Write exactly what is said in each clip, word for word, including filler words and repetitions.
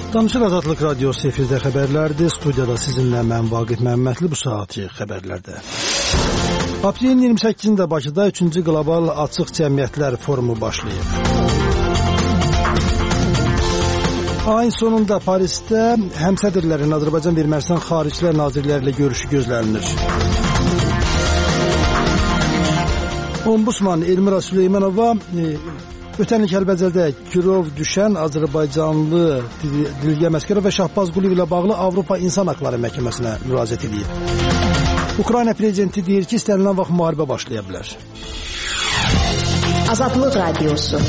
Danışır Azadlıq Radiosu efirdə xəbərlərdir. Studiyada sizinlə mən Vaqif Məmmədli bu saati xəbərlərdə. Aprelin iyirmi səkkizində Bakıda üçüncü Qlobal Açıq Cəmiyyətlər Forumu başlayıb. Ayın sonunda Parisdə həmsədrlərin Azərbaycan və Ermənistan Xaricilər Nazirləri ilə görüşü gözlənilir. Ombudsman Elmira Süleymanova ötən il Kəlbəcərdə girov düşən Azərbaycanlı Dilgəm Əsgərov və Şahbaz Quliyev ilə bağlı Avropa İnsan Haqları Məhkəməsinə müraciət edib. Ukrayna prezidenti deyir ki, istənilən vaxt müharibə başlaya bilər. Azadlıq Radiosu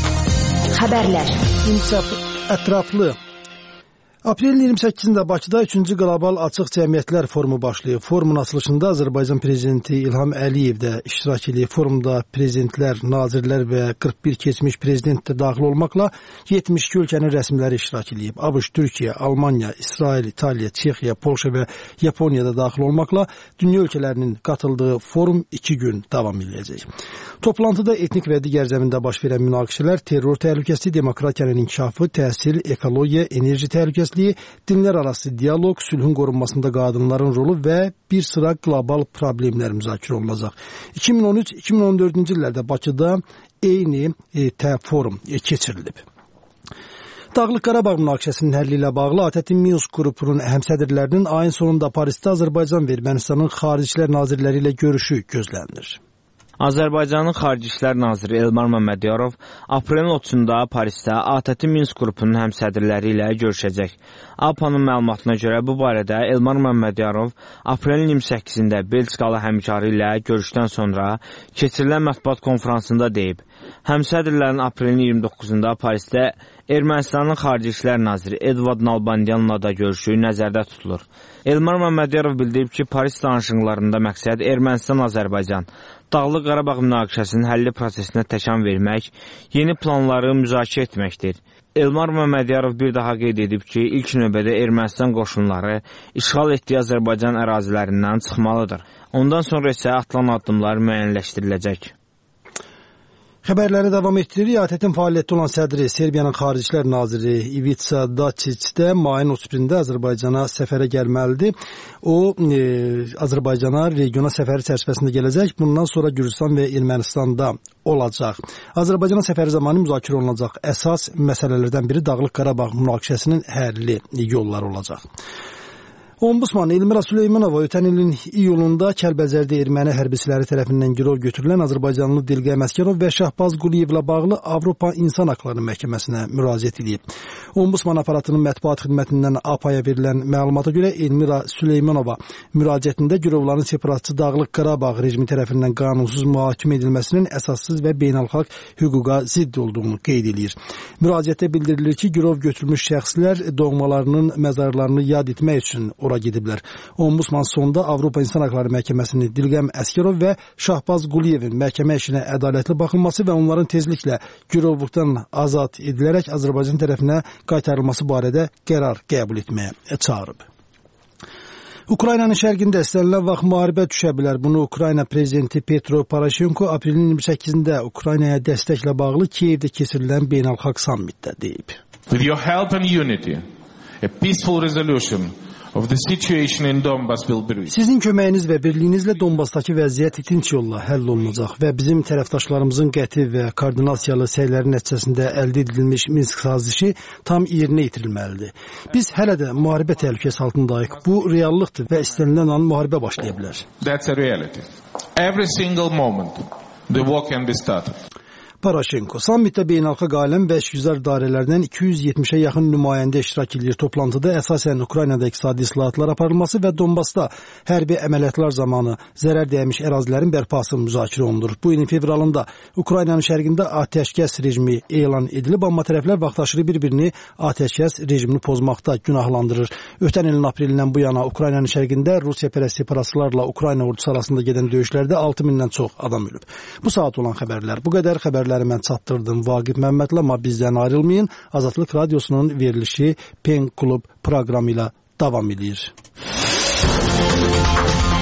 Xəbərlər İnsaf ətraflı. Aprelin iyirmi səkkizində Bakıda üçüncü Qlobal Açıq Cəmiyyətlər Forumu başlayıb. Forumun açılışında Azərbaycan prezidenti İlham Əliyev də iştirak edib. Forumda prezidentlər, nazirlər və qırx bir keçmiş prezident də daxil olmaqla yetmiş iki ölkənin rəsmiləri iştirak edib. ABŞ, Türkiyə, Almanya, İsrail, İtaliya, Çexiya, Polşa və Yaponiya da daxil olmaqla dünya ölkələrinin katıldığı forum iki gün davam edəcək. Toplantıda etnik və digər zəmində baş verən münaqişələr, terror təhlükəsi, demokratiyanın inkişafı, təhsil, ekologiya, enerji təhlükəsizliyi, dinlər arası dialoq, sülhün qorunmasında qadınların rolu və bir sıra qlobal problemlər müzakirə olunacaq. iki min on üç iki min on dördüncü illərdə Bakıda eyni e, forum e, keçirilib. Dağlıq Qarabağ münaqişəsinin həlli ilə bağlı ATƏT-in Minsk qrupunun həmsədrlərinin ayın sonunda Parisdə Azərbaycan və Ermənistanın Xaricilər Nazirləri ilə görüşü gözlənilir. Azərbaycanın Xarici İşlər Naziri Elmar Məmmədiyarov aprelin otuzunda Parisdə ATƏT-in Minsk qrupunun həmsədrləri ilə görüşəcək. A P A-nın məlumatına görə bu barədə Elmar Məmmədiyarov aprelin iyirmi səkkizində Belçikalı həmkarı ilə görüşdən sonra keçirilən mətbuat konfransında deyib. Həmsədrlərin aprelin iyirmi doqquzunda Parisdə Ermənistanın Xarici İşlər Naziri Edvard Nalbandyanla da görüşü nəzərdə tutulur. Elmar Məmmədiyarov bildirib ki, Paris danışıqlarında məqsəd Ermənistan-Azərbaycan Dağlıq Qarabağ münaqişəsinin həlli prosesinə təkan vermək, yeni planları müzakirə etməkdir. Elmar Məmmədiyarov bir daha qeyd edib ki, ilk növbədə Ermənistan qoşunları işğal etdiyi Azərbaycan ərazilərindən çıxmalıdır. Ondan sonra isə atılan addımlar müəyyənləşdiriləcək. Xəbərləri davam etdiririk. ATƏT-in fəaliyyətdə olan sədri Serbiyanın Xarici İşlər Naziri Ivica Dačić də mayın otuz birində Azərbaycana səfərə gəlməlidir. O, e, Azərbaycana regiona səfəri çərçivəsində gələcək. Bundan sonra Gürcüstan və Ermənistanda olacaq. Azərbaycana səfəri zamanı müzakirə olunacaq əsas məsələlərdən biri Dağlıq Qarabağ münaqişəsinin həlli yolları olacaq. Ombudsman Elmira Süleymanova ötən ilin iyulunda Kəlbəcərdə erməni hərbçiləri tərəfindən girov götürülən Azərbaycanlı Dilgəm Əsgərov və Şahbaz Quliyev ilə bağlı Avropa İnsan Haqları Məhkəməsinə müraciət edib. Ombudsman aparatının mətbuat xidmətindən A P A-ya verilən məlumata görə Elmira Süleymanova müraciətində girovların separatçı Dağlıq Qarabağ rejimi tərəfindən qanunsuz mühakimə edilməsinin əsassız və beynəlxalq hüquqa zidd olduğunu qeyd edir. Müraciətdə bildirilir ki, girov götürülmüş şəxslər doğmalarının məzarlarını yad etmək üçün ora gediblər. Ombudsman sonda Avropa İnsan Haqları Məhkəməsini Dilgəm Əsgərov və Şahbaz Quliyevin məhkəmə işinə ədalətli baxılması və onların tezliklə girovluqdan azad edilərək Azərbaycan tərəfinə qaytarılması barədə qərar qəbul etməyə çağırıb. Ukraynanın şərqində istənilən vaxt müharibə düşə bilər. Bunu Ukrayna prezidenti Petro Poroshenko aprelin iyirmi səkkizində Ukraynaya dəstəklə bağlı Kiyevdə keçirilən beynəlxalq sammitdə deyib. With your help and unity, a peaceful resolution of the situation in Donbas will be reached. Sizin köməyiniz və birliyinizlə Donbasdakı vəziyyət itinç yolla həll olunacaq və bizim tərəfdaşlarımızın qəti və koordinasiyalı səylərin nəticəsində əldə edilmiş Minsk sazişi tam yerinə yetirilməlidir. Biz hələ də müharibə təhlükəsi altındayıq. Bu reallıqdır və istənilən an müharibə başlaya bilər. That's a reality. Every single moment the war can be started. Poroshenko sammitdə beynəlxalq aləm və işgüzar idarələrdən iki yüz yetmişə yaxın nümayəndə iştirak edir. Toplantıda əsasən Ukraynada iqtisadi islahatlar aparılması və Donbasda hərbi əməliyyatlar zamanı zərər dəymiş ərazilərin bərpası müzakirə olunur. Bu ilin fevralında Ukraynanın şərqində atəşkəs rejimi elan edilib, amma tərəflər vaxtaşırı bir-birini atəşkəs rejimini pozmaqda günahlandırır. Ötən ilin aprelindən bu yana Ukraynanın şərqində Rusiya pərəst separatçılarla Ukrayna ordusu arasında gedən döyüşlərdə altı mindən çox adam ölüb. Bu saat olan xəbərlər bu qədər. Xəbərlər mən çatdırdım. Vaqif Məmmədli, amma bizdən ayrılmayın. Azadlıq Radiosunun verilişi Pen Klub proqramı ilə davam edir.